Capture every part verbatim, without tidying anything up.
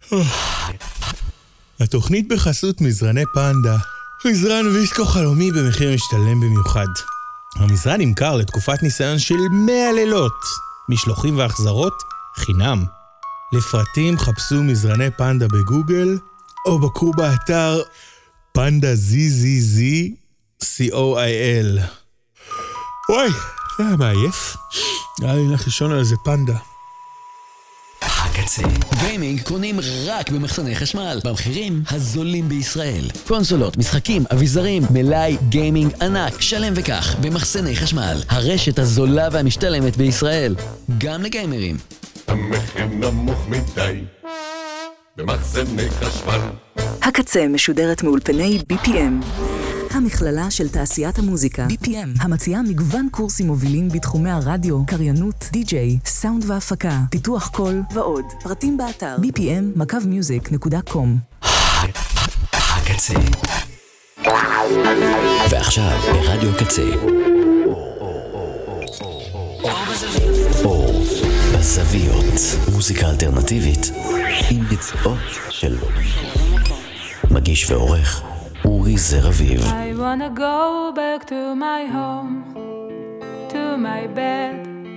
התוכנית בחסות מזרני פנדה. מזרן ויסקו חלומי במחיר משתלם במיוחד. המזרן נמכר לתקופת ניסיון של מאה לילות. משלוחים והחזרות חינם. לפרטים חפשו מזרני פנדה בגוגל, או בקרו באתר פנדה זי זי זי סי או איי אל. וואי, זה היה מעייף. היה לי לך לישון על איזה פנדה. הקצה. גיימינג קונים רק במחסני חשמל, במחירים הזולים בישראל. קונסולות, משחקים, אביזרים, מלאי גיימינג ענק, שלם וכך, במחסני חשמל. הרשת הזולה והמשתלמת בישראל, גם לגיימרים. המחיר נמוך מדי, במחסני חשמל. הקצה משודרת מאולפני בי פי אם. המכללה של תעשיית המוזיקה, בי פי אם, המציעה מגוון קורסים מובילים בתחומי הרדיו, קריינות, די-ג'יי, סאונד והפקה, פיתוח קול ועוד. פרטים באתר בי פי אם מקו מיוזיק נקודה קום. הקצה. ועכשיו ברדיו הקצה. אור בזוויות. מוזיקה אלטרנטיבית עם ביצועות שלו. מגיש ועורך אורי זרביב. I wanna go back to my home, to my bed,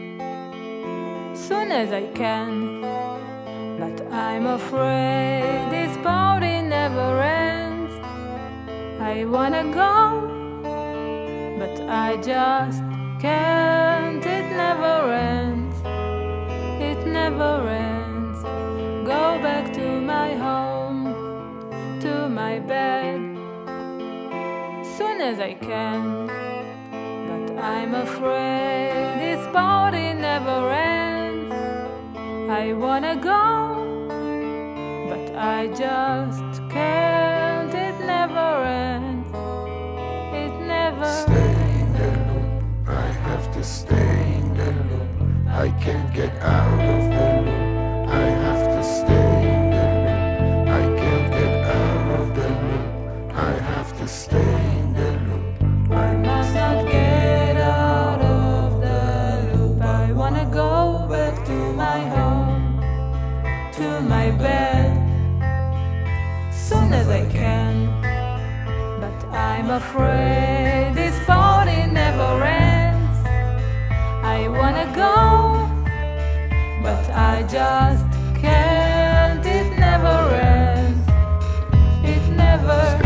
soon as I can, but I'm afraid this party never ends. I wanna go, but I just can't, it never ends, it never ends. Go back to my home, to my bed, soon as I can, but I'm afraid this party never ends. I wanna go, but I just can't, it never ends, it never Stay in the loop, I have to stay in the loop. I can't get out of the loop, I have to stay in the loop. I can't get out of the loop, I have to stay in the loop. I must not get out of the loop. I wanna go back to my home, to my bed, soon as I can, but I'm afraid this party never ends. I wanna go, but I just can't, it never ends, it never ends.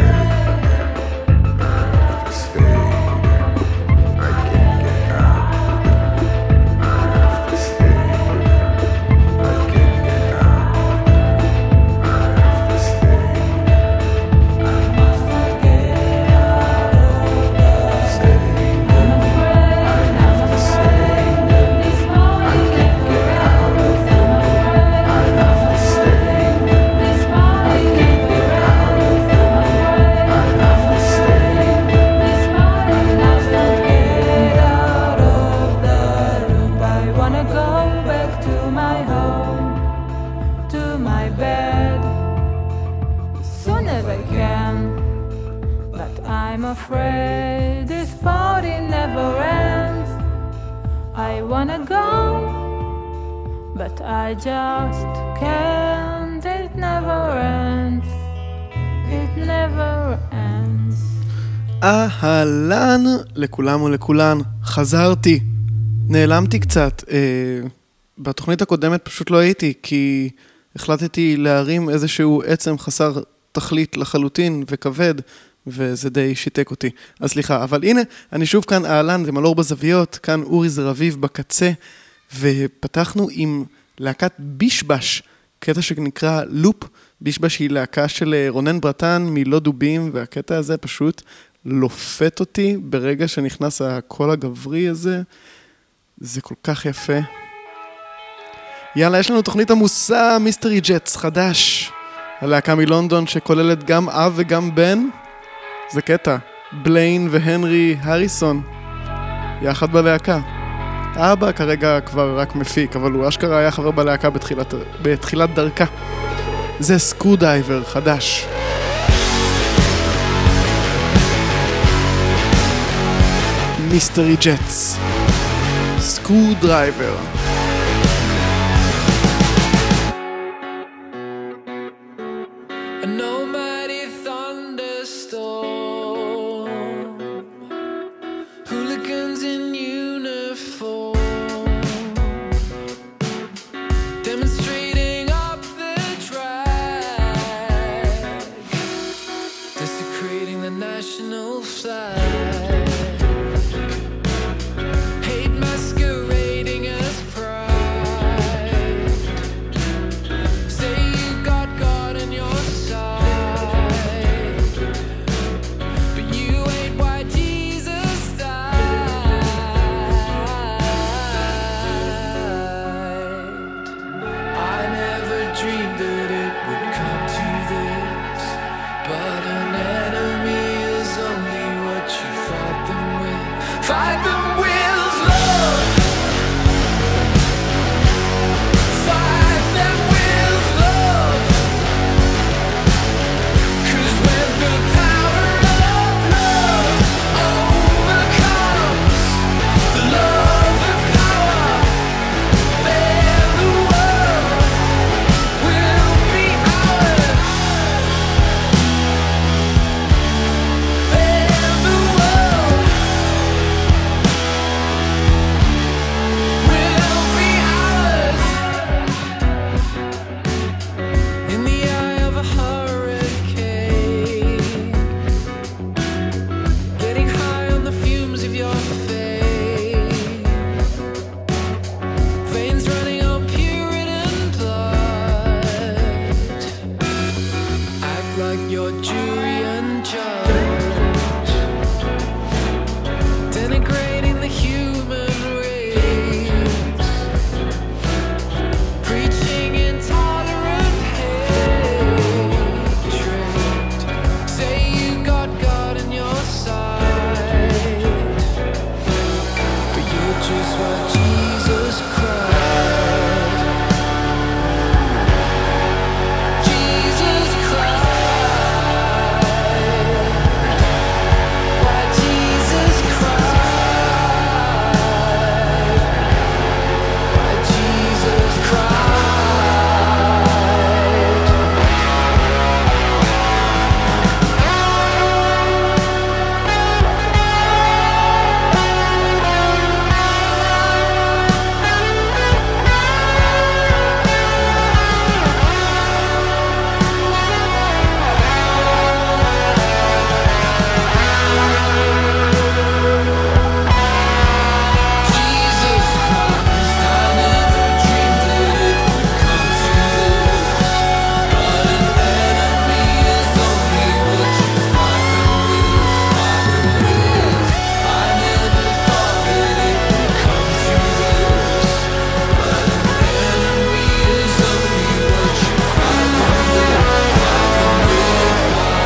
Afraid this party never ends. I wanna go, but I just can't, it never ends, it never ends. אהלן לכולם ולכולן, חזרתי, נעלמתי קצת, אה, בתוכנית הקודמת פשוט לא הייתי, כי החלטתי להרים איזשהו עצם חסר תכלית לחלוטין וכבד, וזה די שיתק אותי. אז סליחה, אבל הנה, אני שוב כאן אהלן, זה מלור בזוויות, כאן אורי זרביב בקצה, ופתחנו עם להקת בישבש, קטע שנקרא לופ. בישבש היא להקה של רונן ברטן מלא דובים, והקטע הזה פשוט לופת אותי ברגע שנכנס הקול הגברי הזה. זה כל כך יפה. יאללה, יש לנו תוכנית עמוסה, מיסטרי ג'טס חדש. הלהקה מלונדון שכוללת גם אב וגם בן. זה קטע, בליין והנרי הריסון, יחד בלהקה. האבא כרגע כבר רק מפיק, אבל הוא אשכרה היה חבר בלהקה בתחילת, בתחילת דרכה. זה סקרודייבר חדש. מיסטרי ג'טס, סקרודייבר. an almighty thunderstorm, hooligans in uniform, demonstrating up the drag, desecrating the national flag, hate masquerading as pride. Say you got God in your side, but you ain't why Jesus died. I never dreamed that it would come to this, but an enemy is only what you fight them with. Fight them with love. Fight them with love. 'Cause when the power of love overcomes the love of power, then the world will be ours. Then the world will be ours. In the eye of a hurricane, getting high on the fumes of your faith, veins running on Puritan blood. Act like your jury and judge, denigrating the human race, preaching intolerant hatred. Say you got God in your side, but you're just what Jesus cried. Jesus cried. Why Jesus cried. Why Jesus cried. Jesus Christ, I never dreamed that it would come to this, but an enemy is only what you fight them with, fight them with. I never thought that it would come to this, but an enemy is only what you fight them with, fight them with.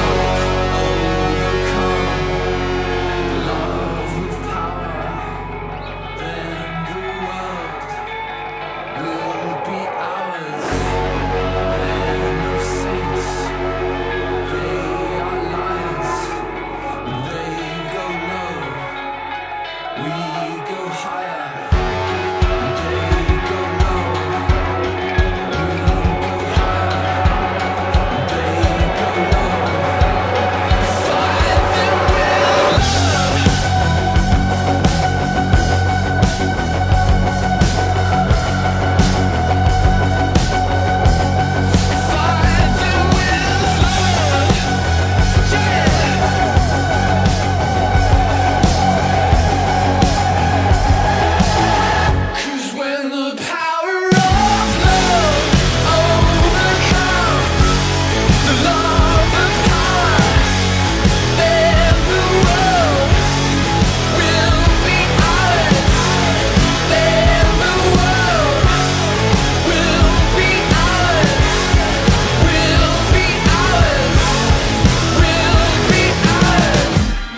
Love overcome, love of power, then the world will be ours. Men of saints, they are lions. They go low, we go higher. They go low, we go higher. They go low. Fight them with love. Fight them with love. Yeah. 'Cause when the power of love overcomes the love of power, then the world will be ours. Then the world will be ours. Will be ours. Will be ours.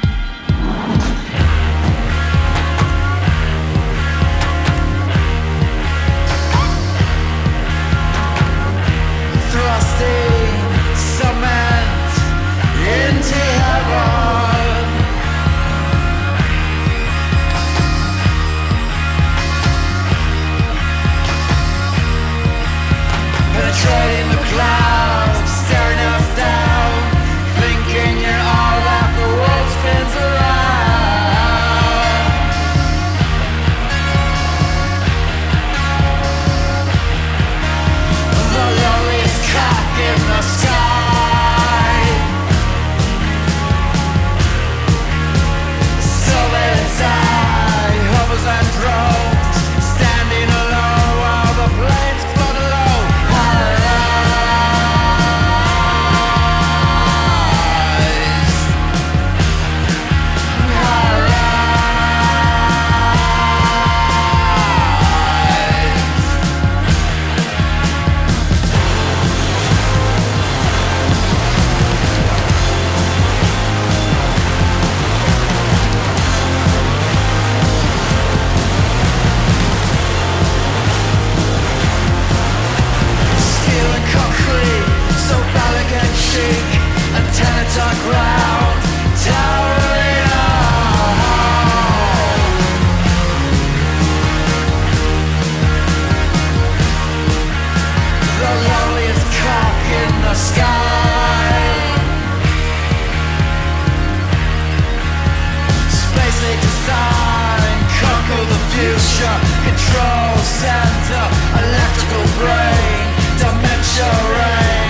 Thrusting cement into heaven, penetrating the clouds, staring us down. cock in the sky. So there's I hovers and drones, standing alone while the planes float alone. Antenna to ground, towering up. The loneliest cock in the sky. Space age design, conquer the future. Control center, electrical brain, dementia reign.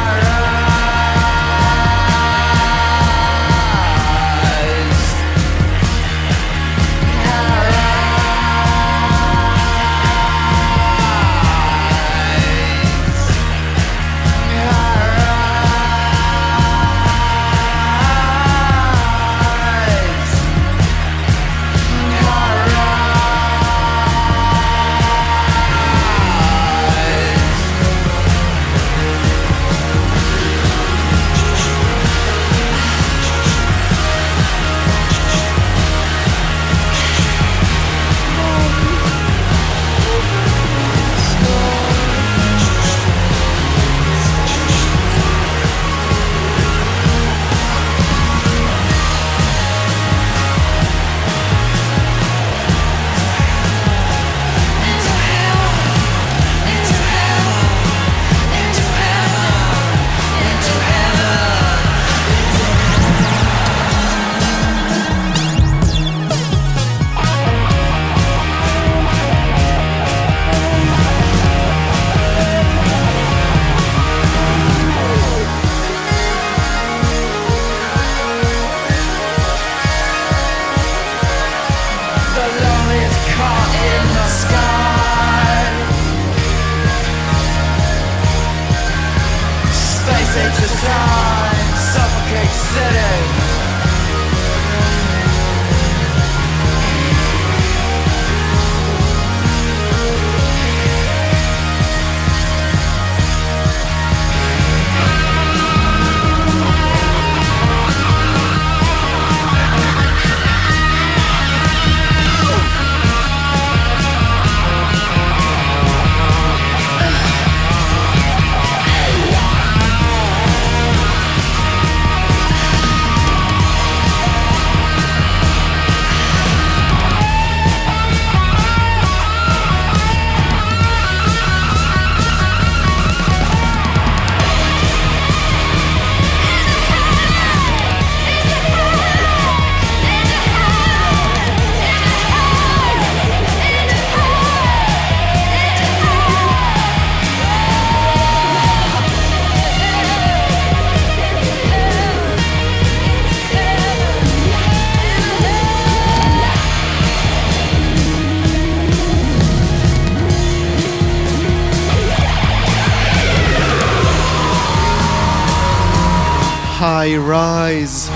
High Rise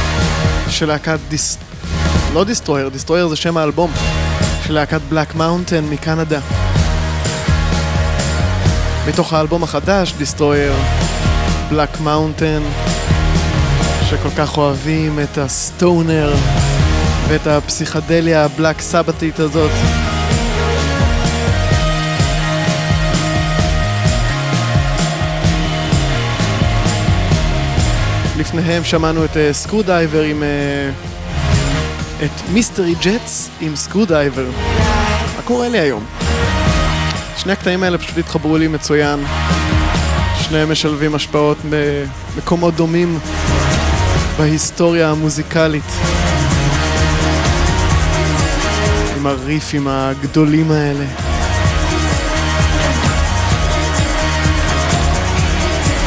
של להקת דיס... לא דיסטרויר, דיסטרויר זה שם האלבום של להקת בלק מאונטן מקנדה, מתוך האלבום החדש דיסטרויר, בלק מאונטן, שכל כך אוהבים את הסטונר ואת הפסיכדליה הבלק סבתית הזאת. לפניהם שמענו את סקרודייבר עם את מיסטרי ג'טס עם סקרודייבר. מה קורה לי היום? שני הקטעים האלה פשוט התחברו לי מצוין. שניהם משלבים השפעות במקומות דומים בהיסטוריה המוזיקלית, עם הריפים הגדולים האלה.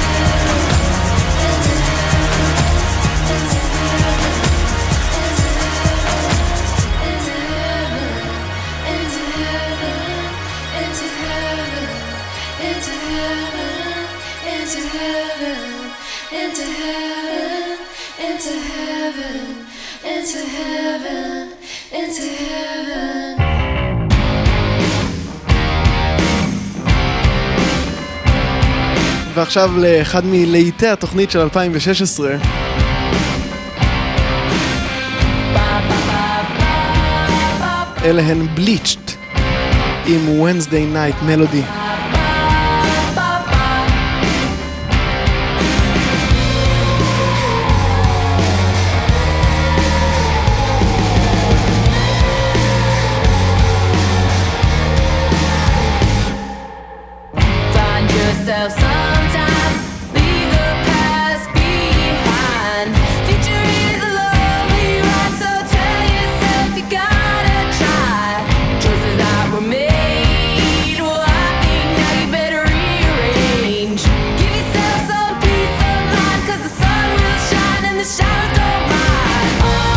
into heaven, into heaven, into heaven, into heaven, into heaven. ועכשיו לאחד מלהיטי התוכנית של אלפיים ושש עשרה. אלה הן בליצ'ט עם Wednesday Night Melody. Find yourself sometime, leave the past behind. Future is a lonely ride, so tell yourself you gotta try. Choices that were made, well I think now you better rearrange. Give yourself some peace of mind, 'cause the sun will shine and the shadows don't mind.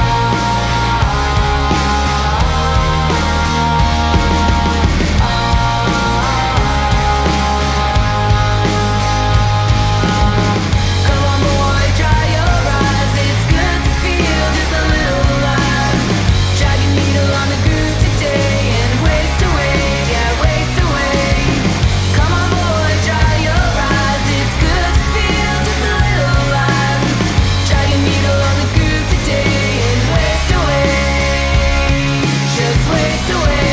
Come on boy, dry your eyes, it's good to feel just a little alive. Drag your needle on the groove today and waste away, yeah, waste away. Come on boy, dry your eyes, it's good to feel just a little alive. Drag your needle on the groove today and waste away, just waste away.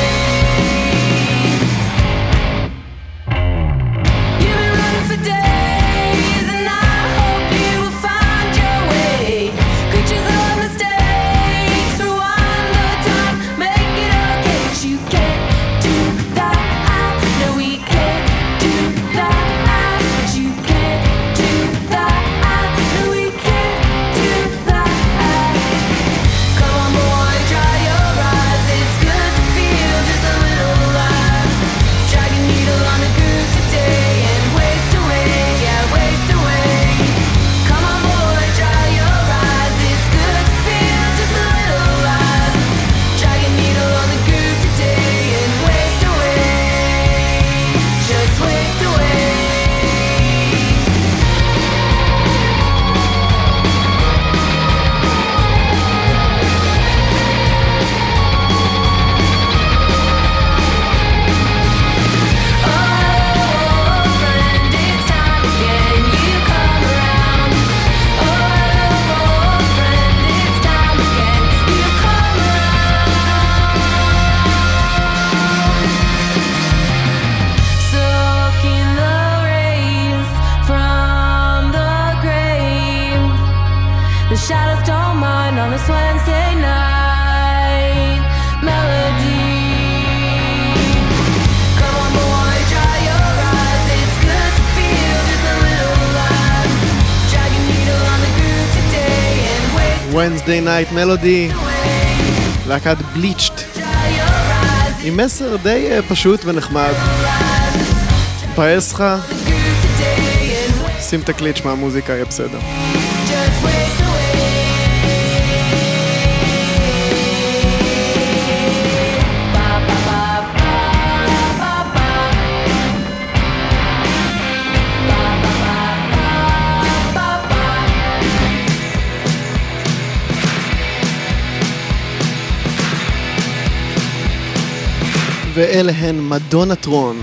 You've been running for days, and I hope you will find your way. Creatures of mistakes, rewind the time, make it okay. But you can't do that. No, we can't do that. But you can't do that. No, we can't do that. Come on, boy, dry your eyes. It's good to feel just a little alive. Drag your needle on the groove today and waste away, yeah, waste away. Come on, boy, dry your eyes. It's good to feel just a little alive. Drag your needle on the groove today and waste away, just waste away. Oh, friend, it's time again, you come around. Oh, friend, it's time again, you come around. Soaking the rays from the grave. The shadows don't mind on this Wednesday night melody. Come on, boy, dry your eyes. It's good to feel just a little alive. Drag your needle on the groove today and waste Wednesday Night Melody, away. להקת בליצ'ט, Dry your eyes. עם מסר די אה, פשוט ונחמד. פעס לך, The groove today and waste, שים תקליט מהמוזיקה, יהיה בסדר. just waste away. Ba ba ba ba ba ba. Ba ba ba ba ba ba. ואלה הן מדונה טרון.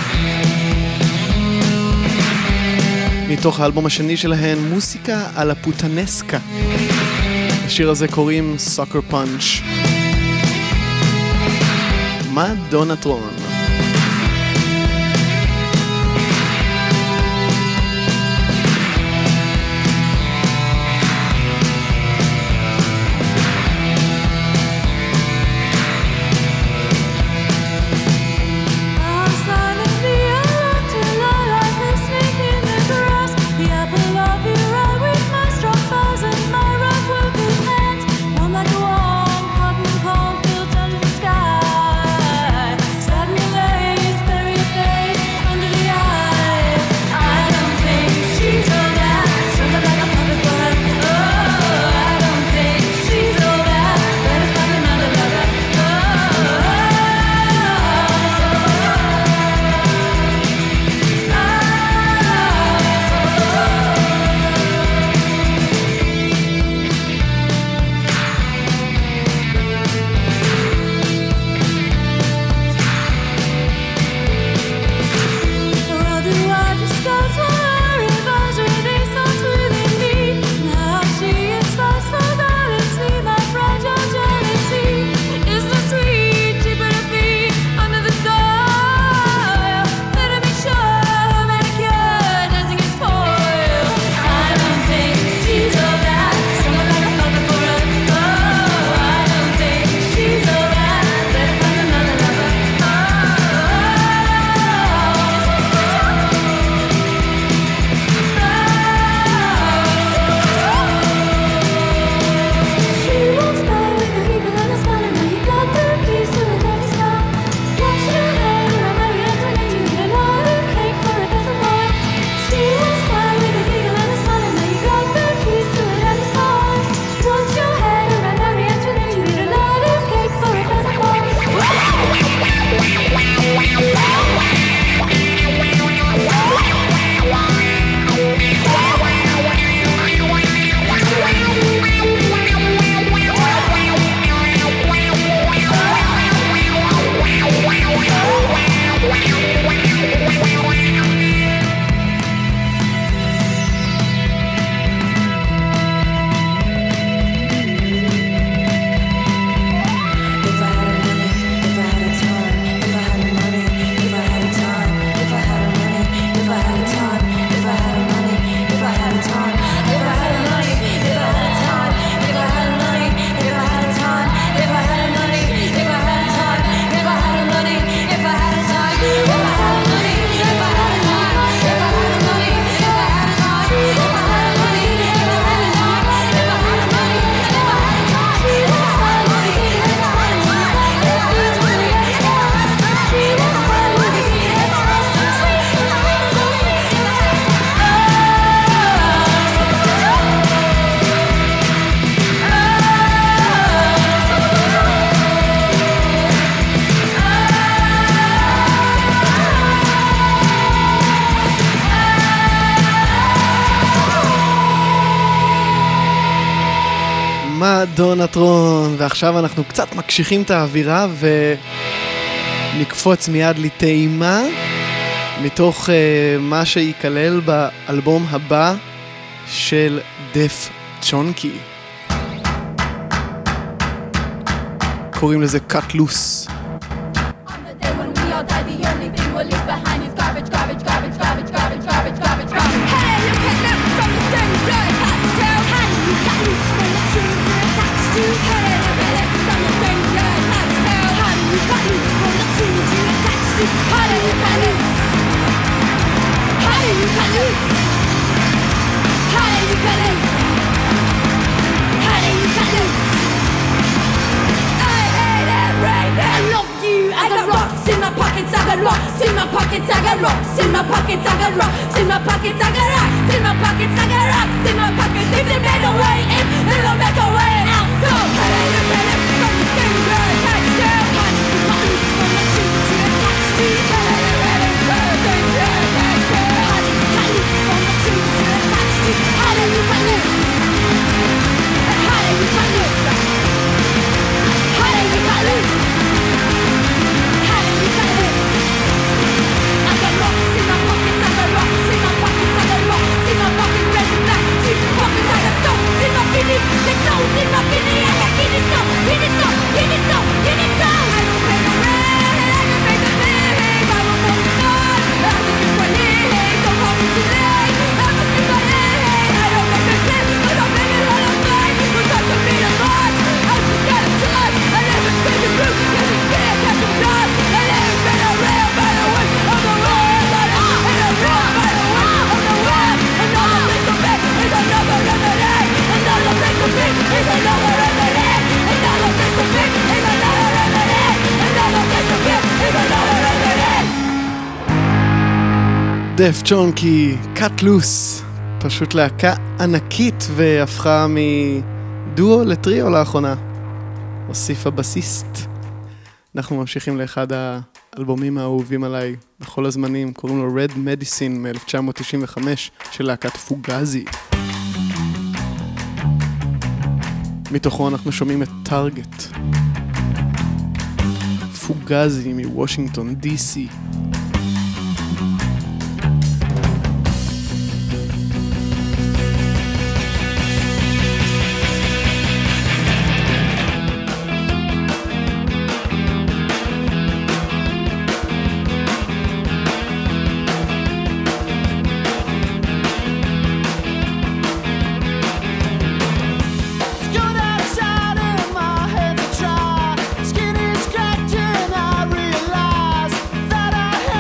מתוך האלבום השני שלהן, מוסיקה על הפוטנסקה. השיר הזה קוראים סוקר פאנץ'. מדונה טרון. I'm silently alone till I like a snake in the grass. The apple of your eye with my strong paws and my rough worker's hands. Warm like a warm cotton cornfield under the sky. Sad דונטרון, ועכשיו אנחנו קצת מקשיחים את האווירה ונקפוץ מיד לטעימה מתוך uh, מה שייכלל באלבום הבא של דף צ'ונקי. קוראים לזה Cut Loose. In my pockets, I got rocks. In my pockets, I got rocks. In my pockets, I got rocks. In my pockets, I got rocks. In my pockets, I got rocks. In my pockets, if they make a way in, it'll make a way out. So, how do you get it from the things you're attached to? How do you get it from the things you're attached to? How do you get it from the things you're attached to? How do you get it from the things you're attached to? How do you get it? How do you get it? How do you get it? דף צ'ונקי, Cut Loose, פשוט להקה ענקית והפכה מדואו לטריו לאחרונה. הוסיפה בסיסט. אנחנו ממשיכים לאחד האלבומים האהובים עליי בכל הזמנים, קוראים לו Red Medicine מ-אלף תשע מאות תשעים וחמש של להקת פוגזי. מתוכו אנחנו שומעים את טארגט. פוגזי מוושינגטון די סי. Skin is cracked and I realize that I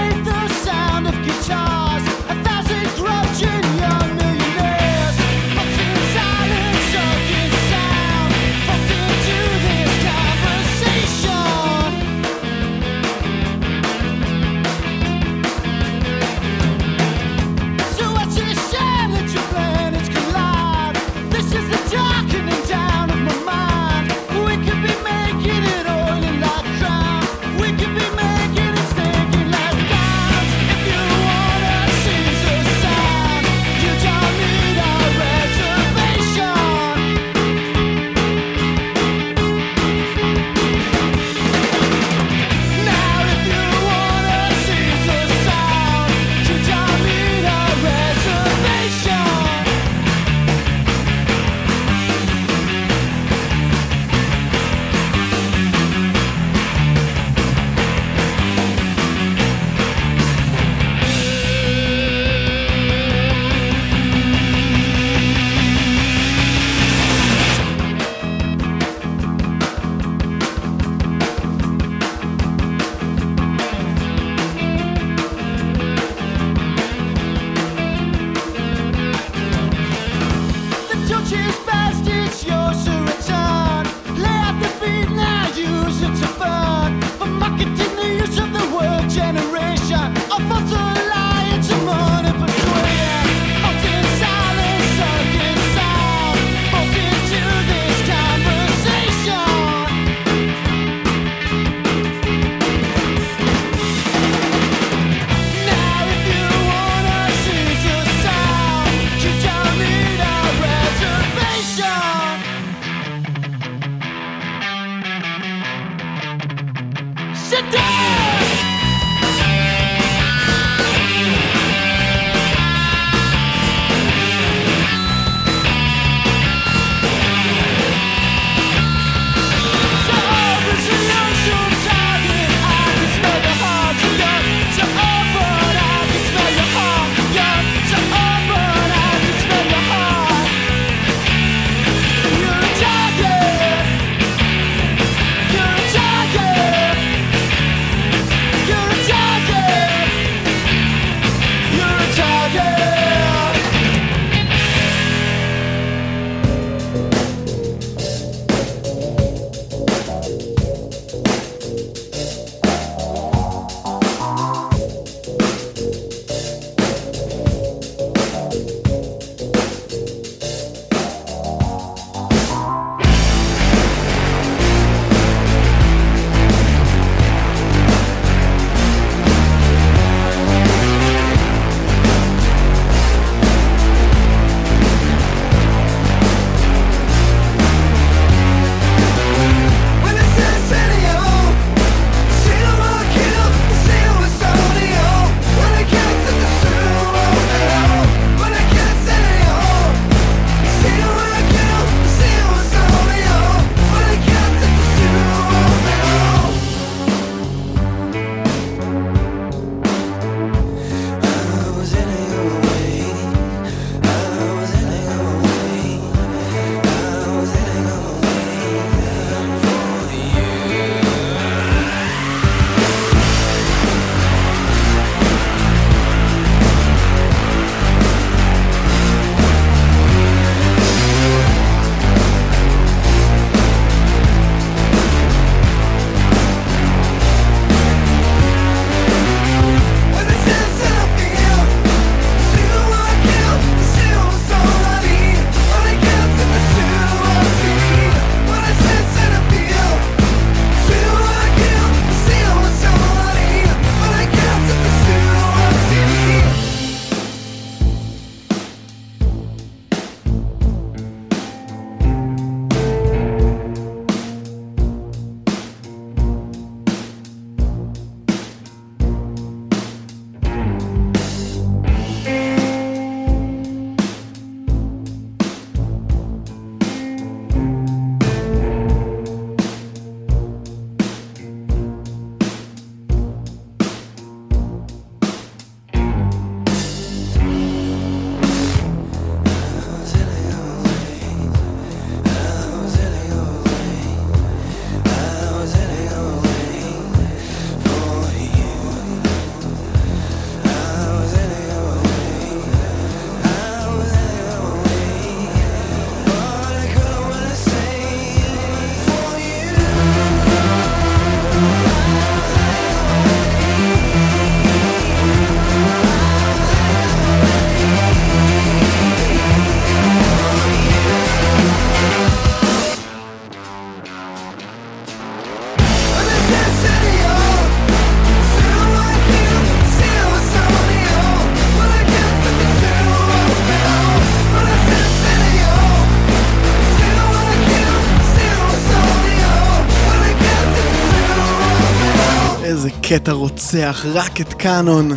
קטע רוצח, רק את קאנון.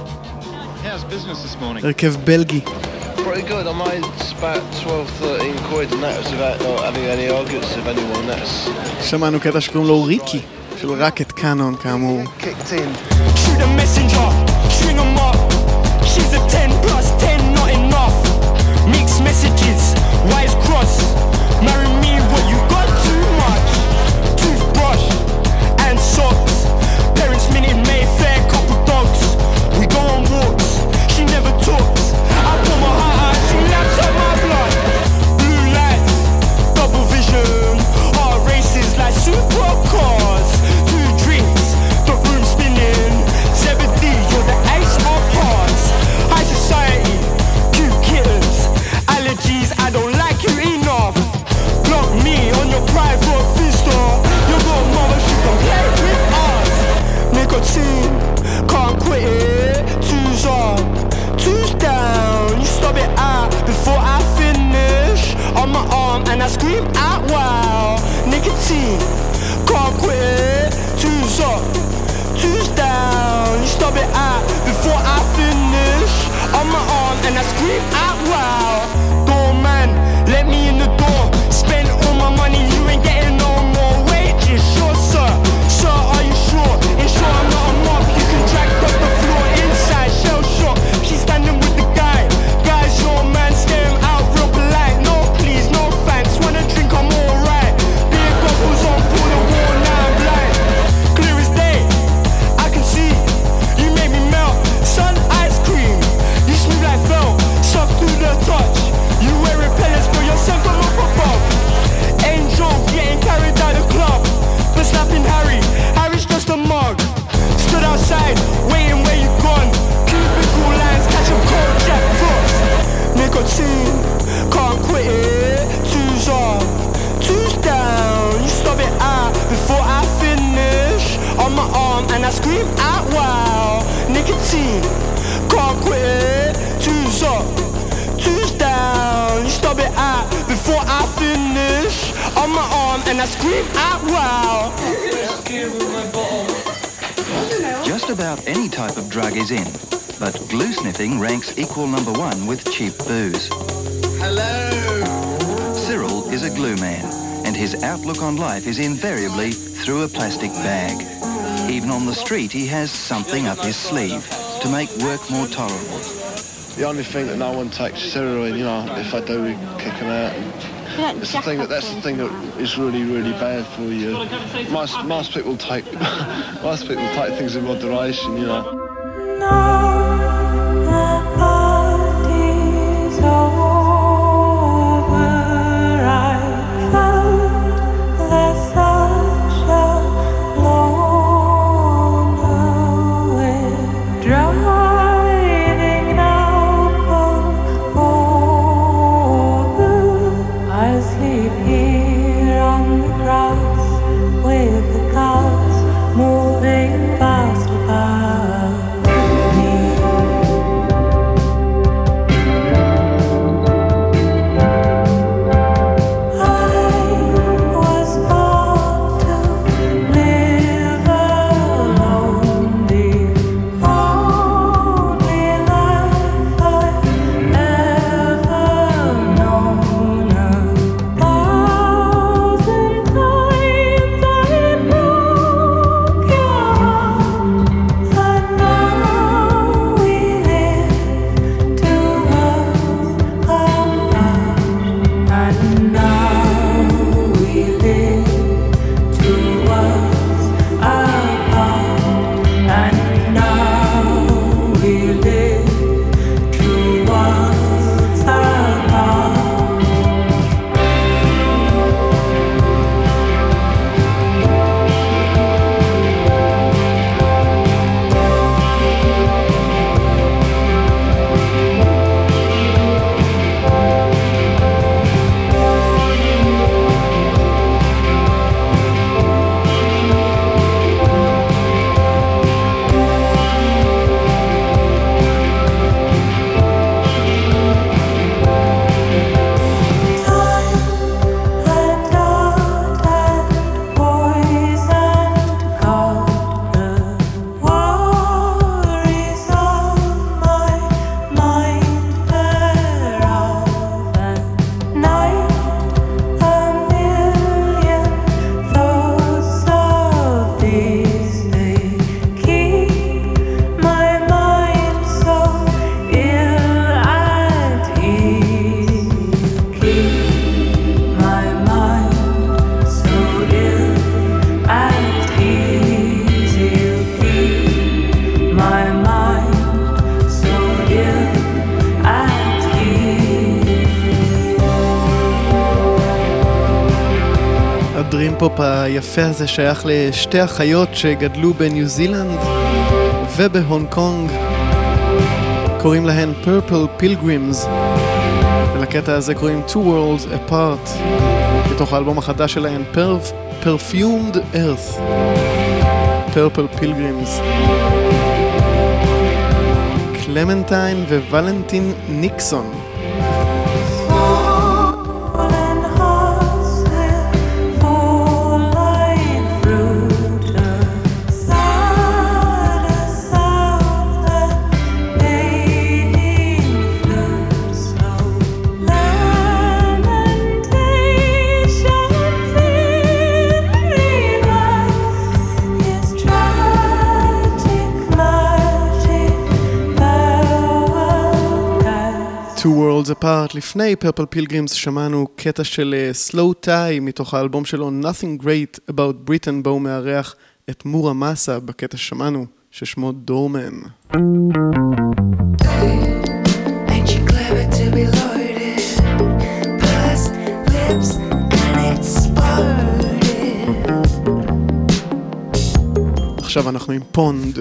הרכב בלגי. Pretty good. I made about twelve, thirteen quid, and that was without not having any arguments with anyone. That's שמענו קטע שקוראים לו ריקי, של רק את קאנון כאמור. kicked in. Shoot a messenger, string 'em up. She's a ten plus ten, not enough. Mixed messages, wise cross. Marry me, what you got too much. Toothbrush and socks. Parents minute Mayfair, couple dogs. We go on walks, she never talks. I pull my heart out, she laps up my blood. Blue lights, double vision. Heart races like supercars. Two drinks, the room spinning. Zebedee, you're the ace of hearts. High society, cute kittens. Allergies, I don't like you enough. Block me on your private vista. Your godmother, she can play with us. Nicotine, can't quit it. Two's up, two's down. You stop it out before I finish. On my arm and I scream out wow. Nicotine, can't quit it. Two's up, two's down. You stop it out before I finish. On my arm and I scream out wow. Doorman, let me in the door. Spend all my money, you ain't getting no more wages. Sure, sir. Sir, are you sure? Ensure I'm not a mob. You can drag across the floor inside. Shell shock. She's standing with the guy. Guys, your man, stare him out real polite. No, please, no thanks. Wanna drink, I'm alright. Beer goggles on, pull the wall, now I'm blind. Clear as day, I can see. You made me melt. Sun ice cream. You smooth like felt. Soft to the touch. You wear repellents for yourself from up above. Angel getting carried out the club. But slapping Harry. Harry's just a mug. Stood outside, waiting where you gone. Cubicle lines, catch a cold Jack Frost. Nicotine, can't quit it. Two's up, two's down. You stop it out before I finish. On my arm and I scream out wow. Nicotine, can't quit it. Two's up, two's down. You stop it out before I finish. On my arm and I scream out wow. Just about any type of drug is in, but glue sniffing ranks equal number one with cheap booze. Hello. Cyril is a glue man, and his outlook on life is invariably through a plastic bag. Even on the street, he has something up his sleeve to make work more tolerable. The only thing that no one takes is heroin. You know, if I do, we kick them out. And it's the thing that that's the thing that is really, really bad for you. Most most people take most people take things in moderation. You know. Moving fast apart. פופ היפה הזה שייך לשתי אחיות שגדלו בניו זילנד ובהונג קונג. קוראים להן Purple Pilgrims, ולקטע הזה קוראים Two Worlds Apart, בתוך האלבום החדש שלהן Perf- Perfumed Earth. Purple Pilgrims. קלמנטיין וולנטין ניקסון. Two Worlds Apart. לפני Purple Pilgrims שמענו קטע של uh, Slow Tie מתוך האלבום שלו Nothing Great About Britain, בו הוא מארח את מורה מסה בקטע שמענו ששמו דורמן. Ain't you clever to be loaded? Pursed lips and exploded. עכשיו אנחנו עם פונד.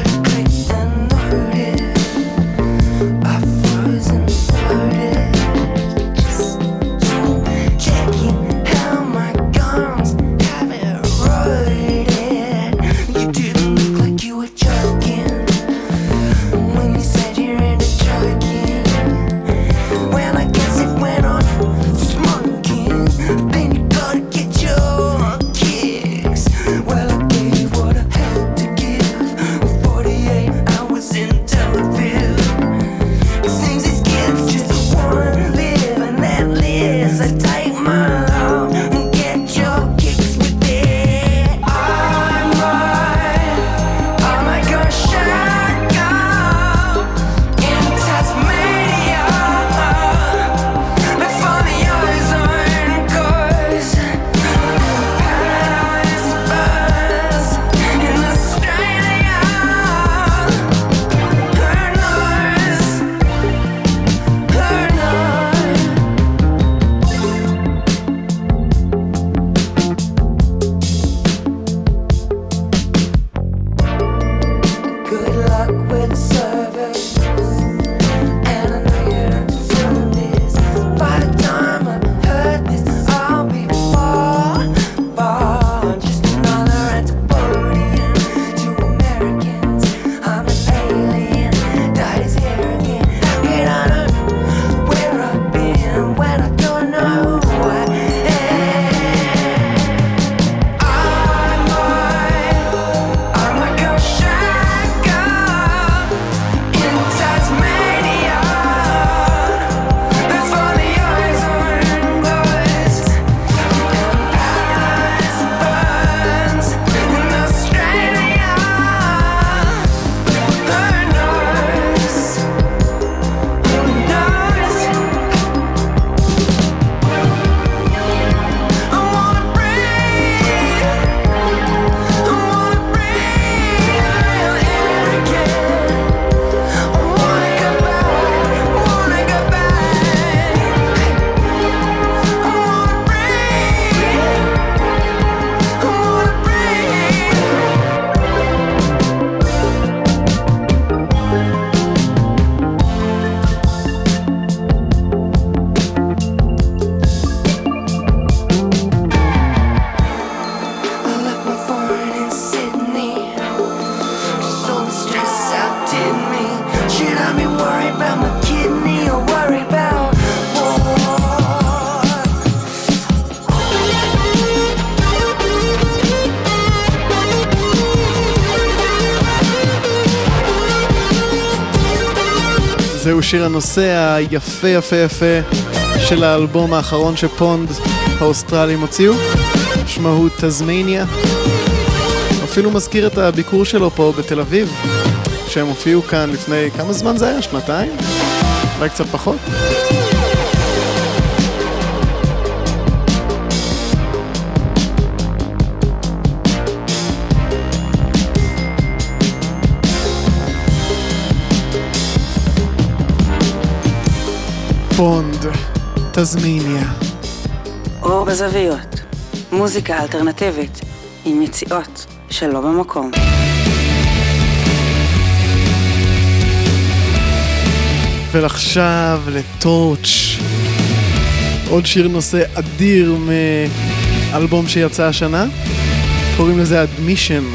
זהו שיר הנושא היפה יפה יפה של האלבום האחרון שפונד האוסטרלים הוציאו, שמו הוא טזמניה. אפילו מזכיר את הביקור שלו פה בתל אביב, שהם הופיעו כאן לפני כמה זמן זה היה? שנתיים? אולי קצת פחות? פונד, טזמניה. אור בזוויות, מוזיקה אלטרנטיבית עם יציאות שלא במקום. ועכשיו לטורץ', עוד שיר נושא אדיר מאלבום שיצא השנה, קוראים לזה Admission.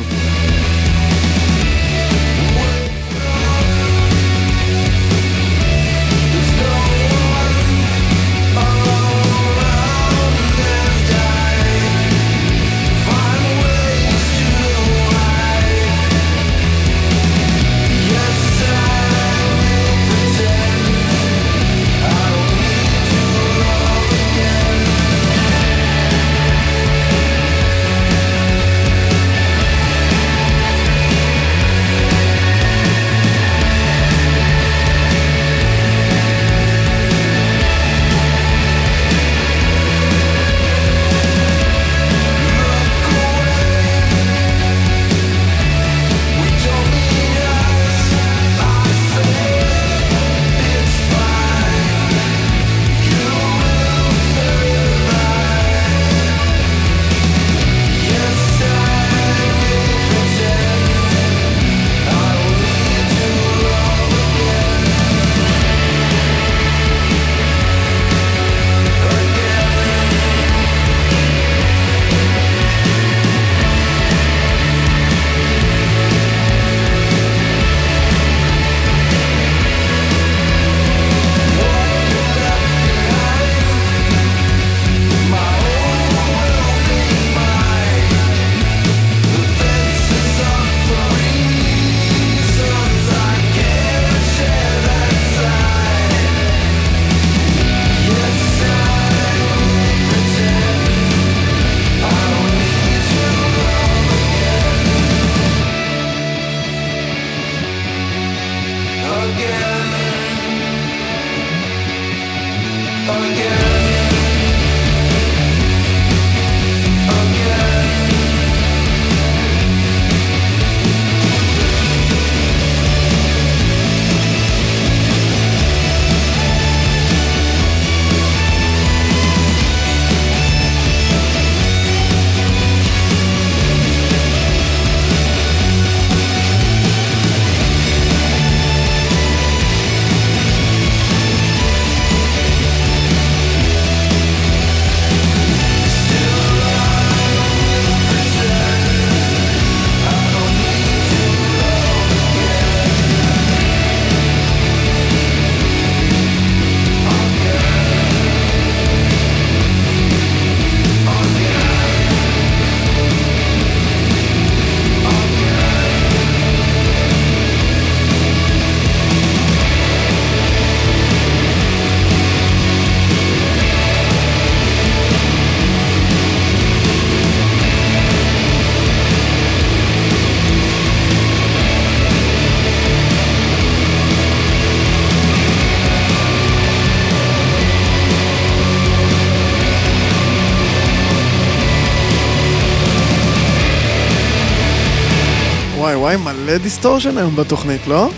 וואי וואי, מלא דיסטורשן היום בתוכנית, לא?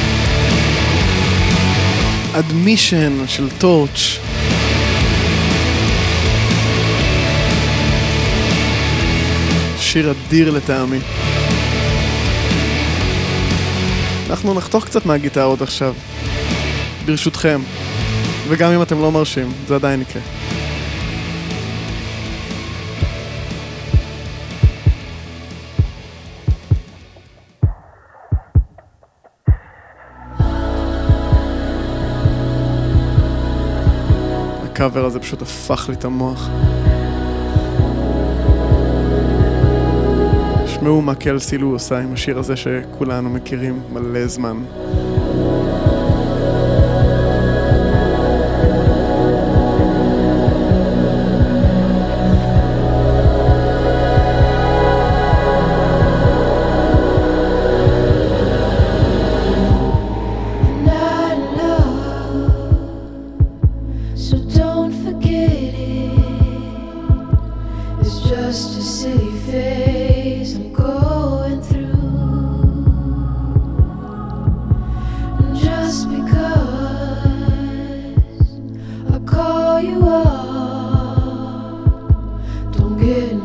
Admission של טורץ'. שיר אדיר לטעמי. אנחנו נחתוך קצת מהגיטרות עכשיו, ברשותכם, וגם אם אתם לא מרשים, זה עדיין יקרה. הקאבר הזה פשוט הפך לי את המוח. שמעו מה קלסי לו עושה עם השיר הזה שכולנו מכירים מלא זמן. Get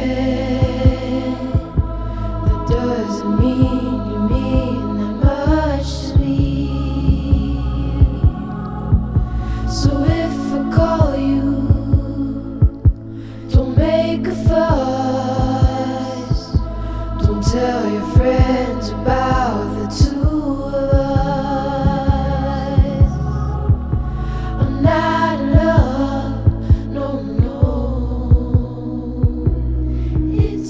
That doesn't mean you mean that much to me. So if I call you, don't make a fuss. Don't tell your friends about the two of us. I'm not in love, no, no. It's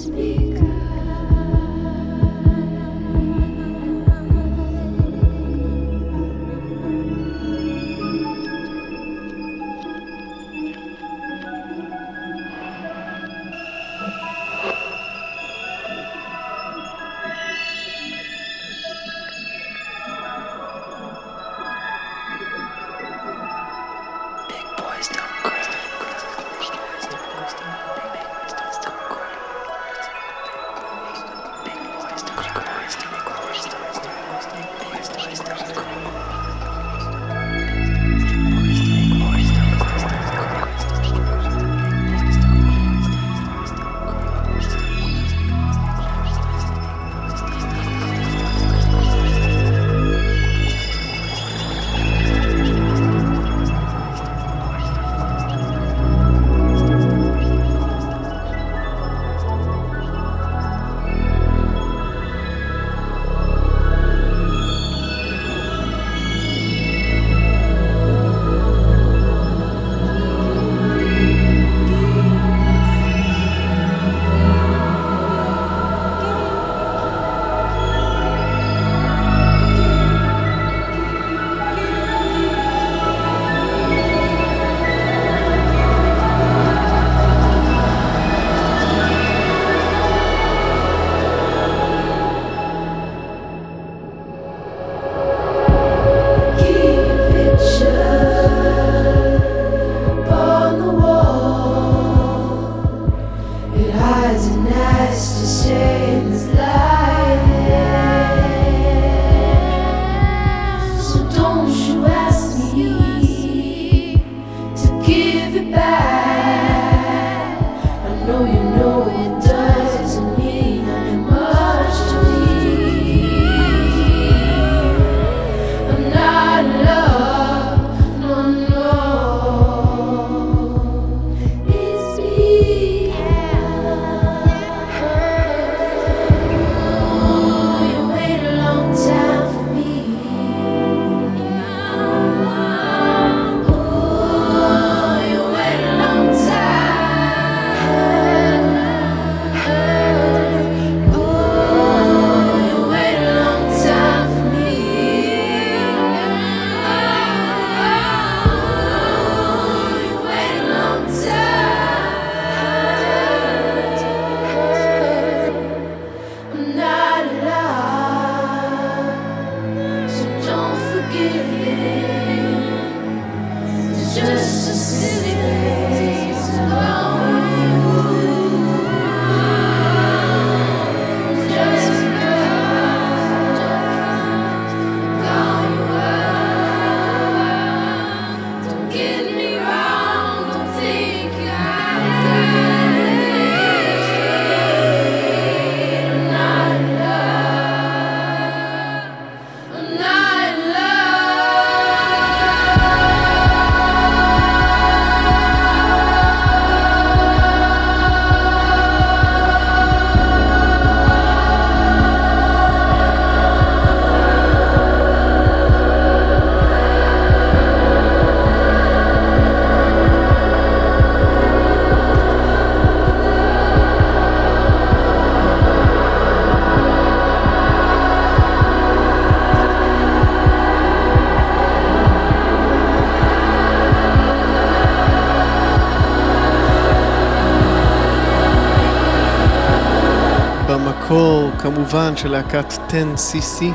במקור כמובן של להקת עשר סי סי,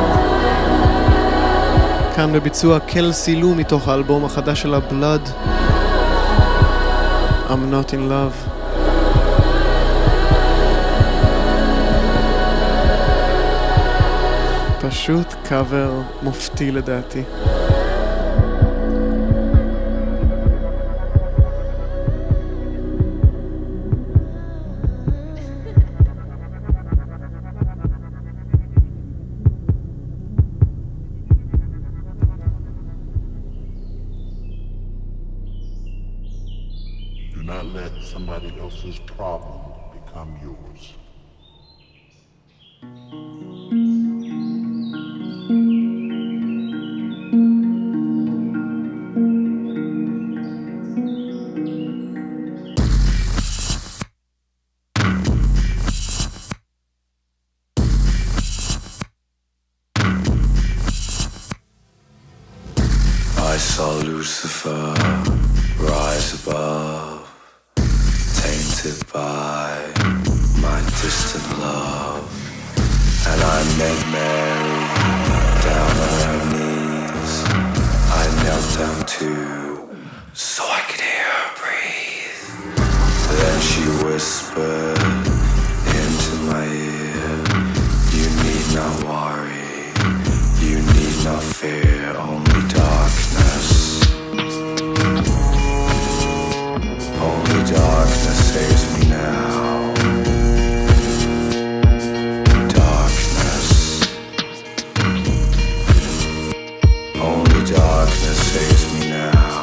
כאן בביצוע קלסי לו מתוך האלבום החדש של הבלוד, I'm not in love. פשוט קאבר מופתי לדעתי. somebody else's problem become yours. I saw Lucifer rise above, tainted by my distant love. And I met Mary down on her knees. I knelt down too, so I could hear her breathe. Then she whispered into my ear, you need not worry, you need not fear, only darkness. Only darkness saves me now. Darkness. Only darkness saves me now.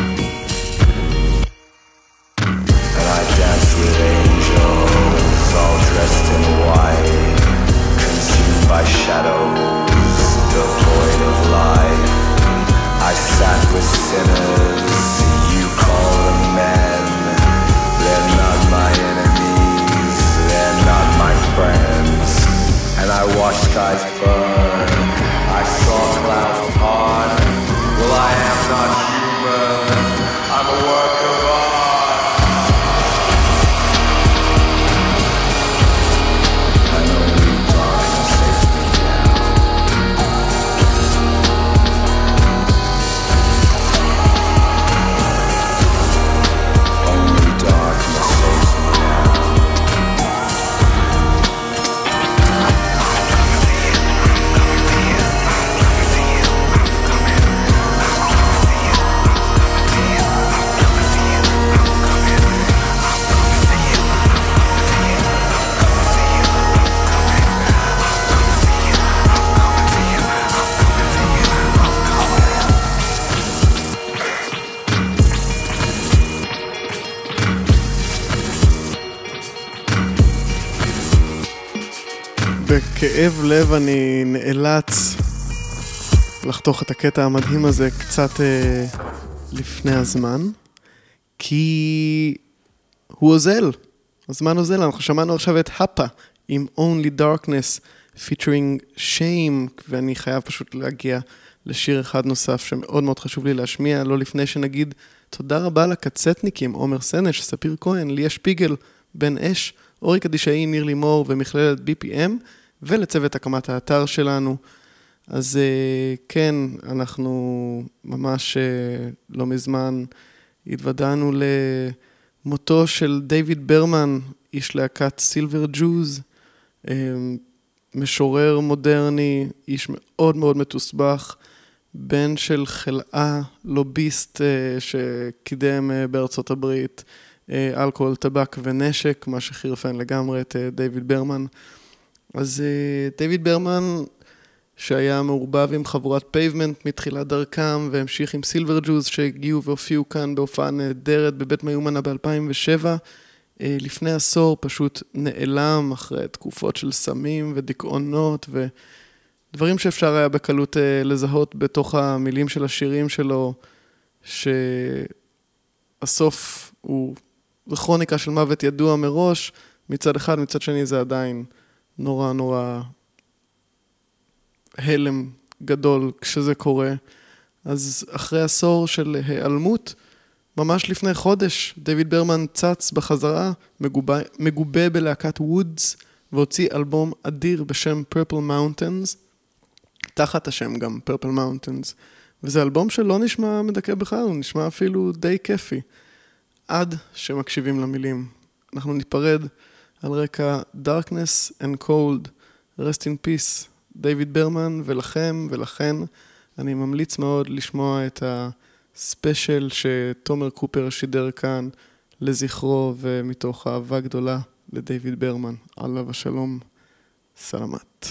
And I danced with angels, all dressed in white, consumed by shadows, devoid of life. I sat with sinners, you call them men. They're not my enemies, they're not my friends. And I watched skies burn, I saw clouds part. Well, I am not human, I'm a work of art. And only darkness saves me now. Only darkness saves me now. בכאב לב אני נאלץ לחתוך את הקטע המדהים הזה קצת אה, לפני הזמן, כי הוא אוזל, הזמן אוזל. אנחנו שמענו עכשיו את הפא עם Only Darkness featuring Shame, ואני חייב פשוט להגיע לשיר אחד נוסף שמאוד מאוד חשוב לי להשמיע, לא לפני שנגיד תודה רבה לקצטניקים, עומר סנש, ספיר כהן, ליה שפיגל, בן אש, אורי קדישאי, ניר לימור ומכללת בי פי אם, ולצוות הקמת האתר שלנו. אז כן, אנחנו ממש לא מזמן התוודענו למותו של דיוויד ברמן, איש להקת סילבר ג'וז, משורר מודרני, איש מאוד מאוד מתוסבך, בן של חלאה, לוביסט שקידם בארצות הברית אלכוהול, טבק ונשק, מה שחירפן לגמרי את דיוויד ברמן. אז דיוויד ברמן, שהיה מעורבב עם חבורת פייבמנט מתחילת דרכם, והמשיך עם סילבר ג'וז שהגיעו והופיעו כאן בהופעה נהדרת בבית מיומנה ב-אלפיים ושבע, לפני עשור פשוט נעלם אחרי תקופות של סמים ודיכאונות ודברים שאפשר היה בקלות לזהות בתוך המילים של השירים שלו, שהסוף הוא כרוניקה של מוות ידוע מראש, מצד אחד, מצד שני זה עדיין נורא נורא הלם גדול כשזה קורה. אז אחרי עשור של העלמות, ממש לפני חודש, דיוויד ברמן צץ בחזרה, מגובה, מגובה בלהקת וודס, והוציא אלבום אדיר בשם Purple Mountains, תחת השם גם Purple Mountains, וזה אלבום שלא נשמע מדכא בכלל, הוא נשמע אפילו די כיפי, עד שמקשיבים למילים. אנחנו ניפרד על רקע Darkness and Cold, Rest in Peace, דיוויד ברמן, ולכם ולכן, אני ממליץ מאוד לשמוע את הספיישל שתומר קופר שידר כאן לזכרו, ומתוך אהבה גדולה לדיוויד ברמן. עליו השלום, סלמת.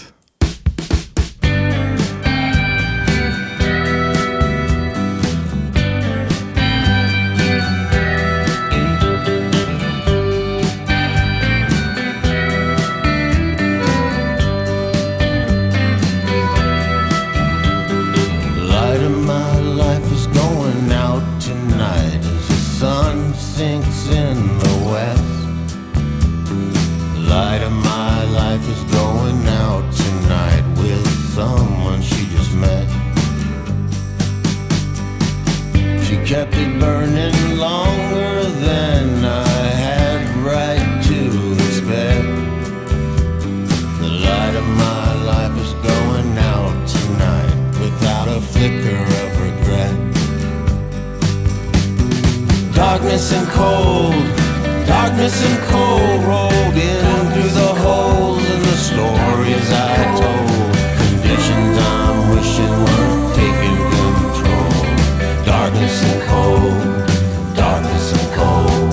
Darkness and cold rolled in through the holes in the stories I told. Conditions I'm wishing weren't taking control. Darkness and cold, darkness and cold.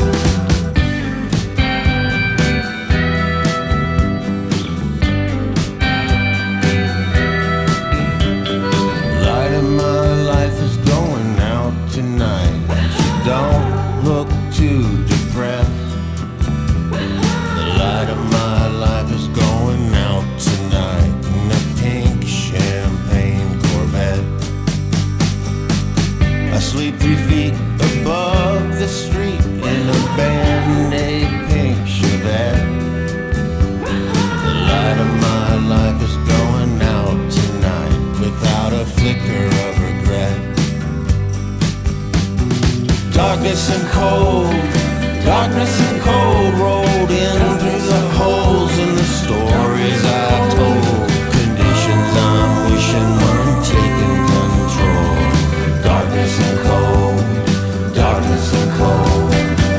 Light of my life is going out tonight. Don't look too depressed. The light of my life is going out tonight in a pink champagne Corvette. I sleep three feet above the street in a Band-Aid pink Chevette. The light of my life is going out tonight without a flicker of regret. Darkness and cold, darkness and cold rolled in through the holes in the stories I've told. Conditions I'm wishing weren't taking control. Darkness and cold, darkness and cold.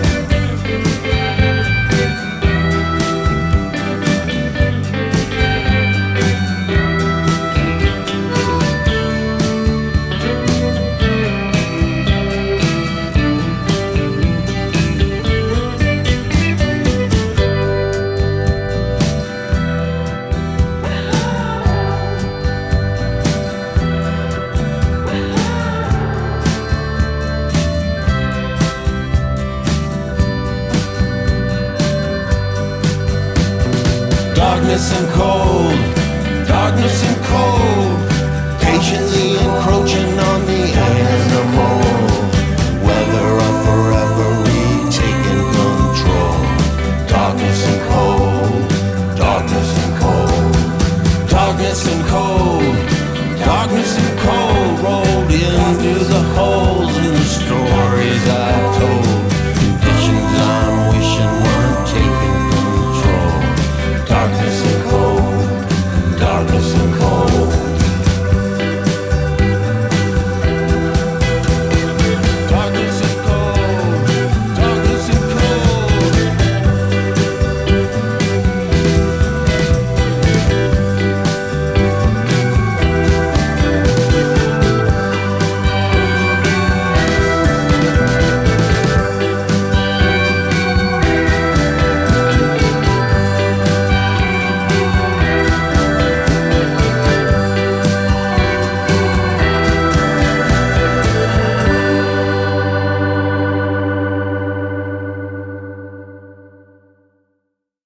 Darkness and cold, darkness and cold, patiently encroaching on the animal. Whether or forever retaking control. Darkness and cold, darkness and cold, darkness and cold.